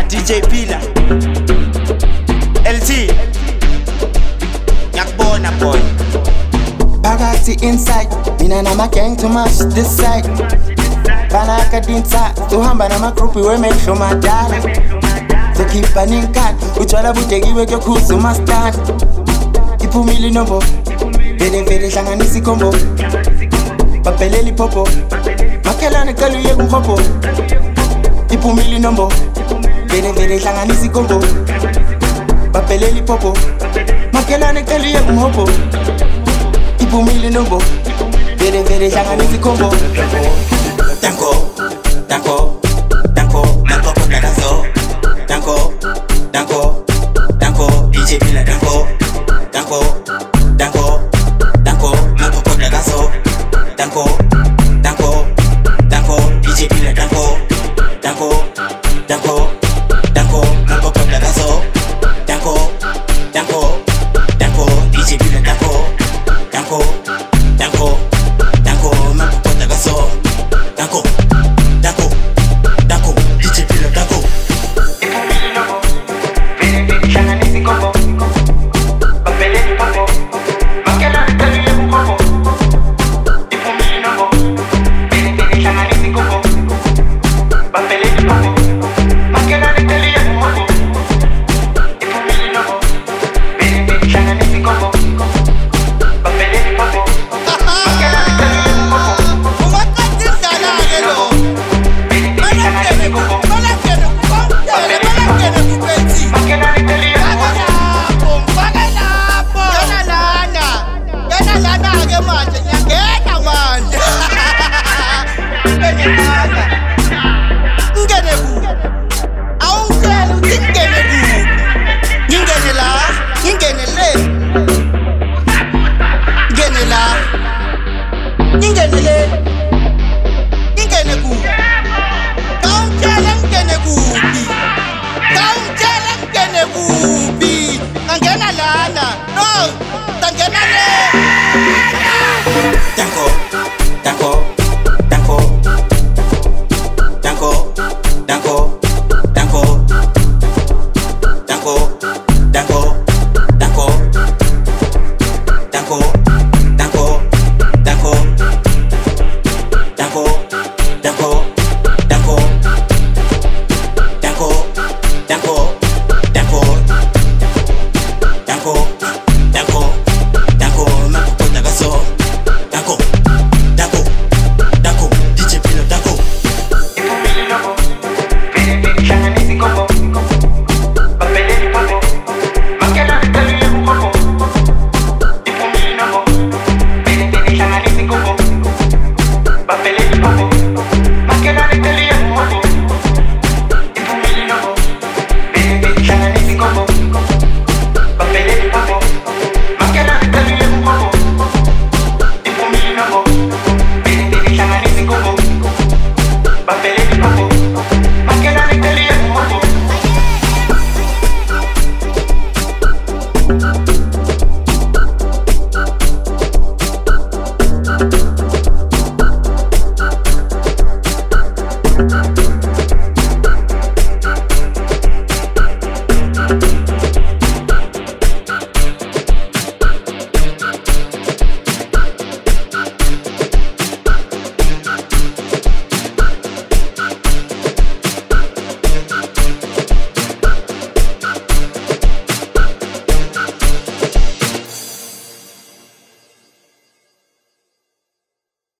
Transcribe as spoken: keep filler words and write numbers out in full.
D J Pila L T Nyakbona boy Bagati inside, mina na ma gang to mash this side. Banaka dinsa, tuhamba na makrupi we make sure my dala. To keep running cat, utwala butegi we kyo kusu mastan. Ipumili nombo, vede vede shanganisi kombo. Papeleli popo, makela ne kalu ye kumpopo. Ipumili nombo, vede vede shanganisi kombo. Papeleli popo, makela ne kalu ye kumpopo. Ipumili nombo, vede vede shanganisi kombo. Danko, danko, danko, danko kwa dadazo. Danko, danko, danko, D J Pila danko. Danko, danko, danko, danko kwa dadazo. Danko, danko, danko, D J Pila danko. Danko, danko, danko, danko kwa dadazo. Danko, danko, danko, D J Pila danko. Danko, danko, danko, danko kwa dadazo. Danko, danko, danko, D J Pila danko. Ipumili nombo, vede vede shanganisi kombo. Papeleli popo, makela ne kalu ye kumpopo. Ipumili nombo, vede vede shanganisi kombo. Papeleli popo, makela ne kalu ye kumpopo. Ipumili nombo, vede vede shanganisi kombo. Papeleli popo, makela ne kalu ye kumpopo. Danko, danko, danko, danko, danko.